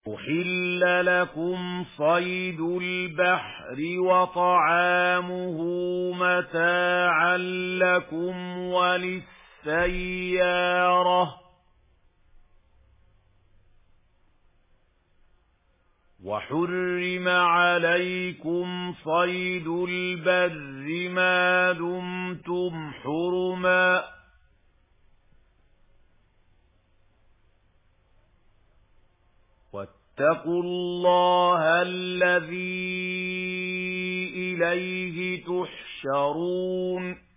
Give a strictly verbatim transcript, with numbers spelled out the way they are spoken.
أحل لكم صيد البحر وطعامه متاعا لكم وللسيارة وحرم عليكم صيد البر ما دمتم حرما واتقوا الله الذي إليه تحشرون